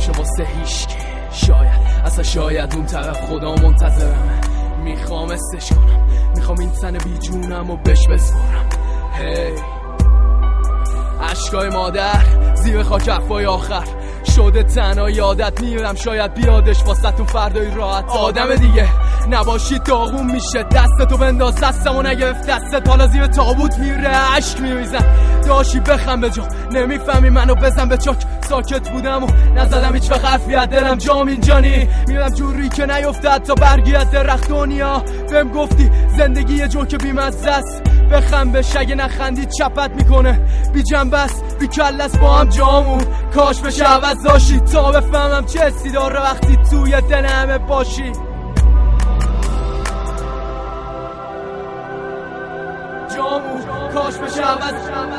نمیشه واسه هیچکی. شاید اون طرف خدا منتظرمه. میخوام استش کنم، میخوام این تن بی جونم و بهش بسپارم. هی عشقای مادر زیر خاک حرفای آخر شده تنها یادت میرم، شاید بیادش واسه‌تون فردای راحت. آدم دیگه نباشی داغون میشه، دستتو بنداز دستمو نگرفت دستت، حالا زیر تابوت میره عشق میریزن. داشی بخم به جا نمیفهمی منو بزن به چاک. ساکت بودم و نزدم هیچ وقت حرفی از دلم جام اینجانی. میرم جوری که نیفتد تا برگی از درخت دنیا. بهم گفتی زندگی یه جوک بیمزه است، بخم بهش اگه نخندید چپت میکنه. بی جنبه است بی کلس با هم جامون، کاش بشه عوض داشتی تا بفهمم چه حسی داره وقتی توی دل همه باشی. جامون کاش بشه عوض.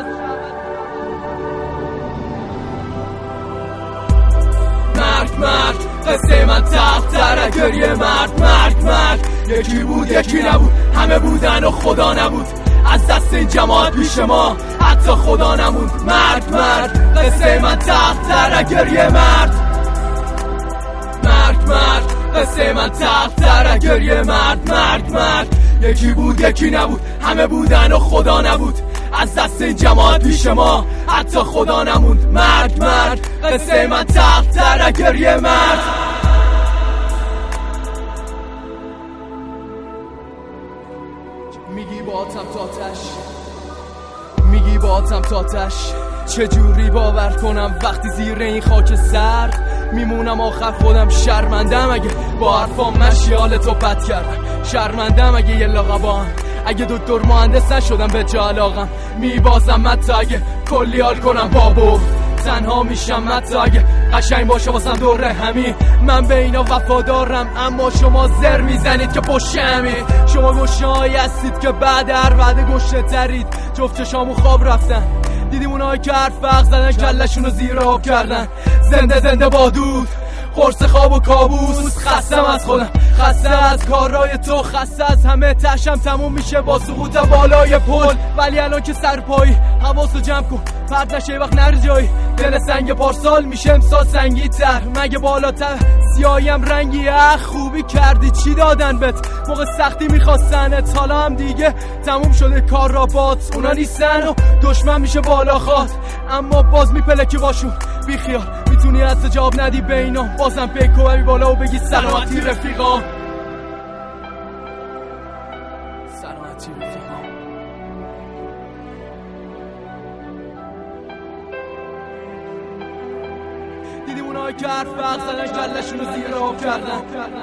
مرد قصه من تختره، گریه مرد یکی بود یکی نبود، همه بودن و خدا نبود. از دست این جماعت پیش ما حتی خدا نموند. مرد قصه من تختره، گریه مرد قصه من تختره، گریه مرد یکی بود یکی نبود، همه بودن و خدا نبود. از دست این جماعت پیش ما حتی خدا نموند. مرد قصه من تختره، گریه مرد. میگی باتم تاتش چجوری باور کنم وقتی زیر این خاک سرد میمونم آخر خودم شرمندم اگه با حرفام مشیالتو بد کردم. شرمندم اگه یه لقبان، اگه دکتر مهندس نشدم به جا علاقم. میبازم حتی اگه کلی حال کنم بابو، تنها میشم حتی اگه قشنگ باشه واسم دوره همی. من به اینا وفادارم اما شما زر میزنید که پشمی. شما گوشهایی هستید که بعد هر وعده گوشه ترید. جفت چشامو خواب رفتن، دیدیم اونایی که حرف فقر زدن کلشونو زیر آب کردن. زنده بادود قرص خواب و کابوس. خستم از خودم، خسته از کارهای تو، خسته از همه. تشم تموم میشه با سقوط بالای پل، ولی الان که سرپایی حواسو جمع کن پرد نشه یه وقت نر جایی. دل سنگ پارسال میشه امسال سنگی تر، مگه بالاتر سیاهیم رنگی. خوبی کردی چی دادن بهت موقع سختی میخواستنت، حالا هم دیگه تموم شده کار را بات. اونا نیستن و دشمن میشه بالا خواد، اما باز میپلکی باشون بیخیال. میتونی از جواب ندی به اینا، بازم پیکو ببی بالا و بگی سلامتی رفیقام. سلامتی رفیقام. دیدیم اونایی که حرف فقر زدن کلشونو زیر آب کردن.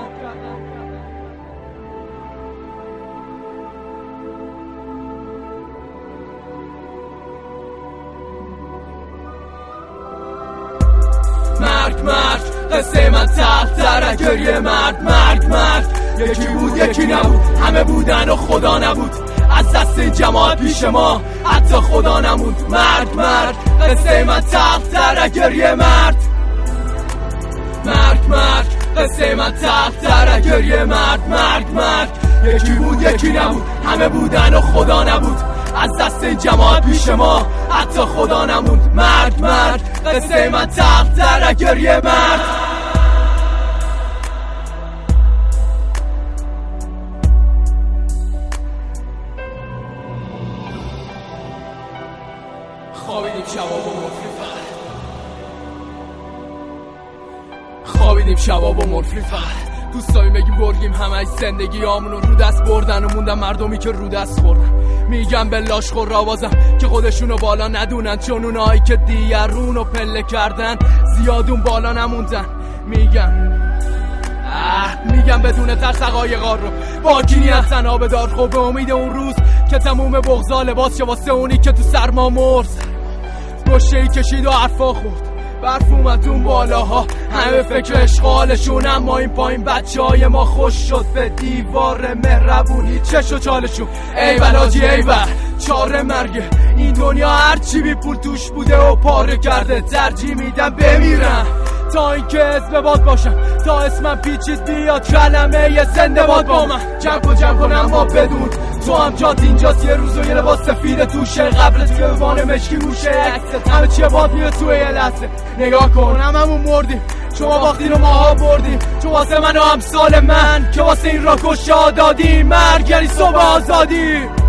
مرد قصه من تختره، گریه مرد یکی بود یکی نبود، همه بودن و خدا نبود. از دست این جماعت پیش ما حتی خدا نموند. مرد قصه من تختره، گریه مرد قصه من تختره، گریه مرد یکی بود یکی نبود، همه بودن و خدا نبود. از دست این جماعت پیش ما حتی خدا نموند. مرد قصه من تختره، گریه مرد. خوابیدیم شباب و مرفی فقط. دوست داریم بگیم برگیم همه زندگی آمونو رو دست بردن و موندن مردمی که رو دست خوردن. میگم به لاشخور راوازم که خودشونو بالا ندونن، چون اونایی که دیگرونو پله کردن زیادون بالا نموندن. میگم بدون ترس حقایقا رو باکی نیت تنها بدار. خب به امید اون روز که تموم بغضا لباس شه واسه اونی که تو سرما مرد. گوشه‌ای کشید و حرفا خورد، برف اومد اون بالاها، همه فکر اشغالشون. اما این پایین بچه ما خوش شد به دیوار مهربونی چش و چالشون. ای بلاجی ای بر چاره مرگه این دنیا، هرچی بی پول توش بوده و پاره کرده. ترجیح میدم بمیرم تا اینکه حزب باد باشم، تا اسمم پیچید بیاد کلمه یه زنده باد با من. جمع کنم اما بدون تو هم جات اینجاست، یه روز و یه لباس سفید توشه، قبل توی وان مشکی گوشه، عکست همه چیه باد میره توی یه لحظه. نگاه کن هممون مردیم، شما باختین و ماها بردیم، تو واسه من و امثال من که واسه این را کشا دادیم، مرگ یعنی صبح آزادی.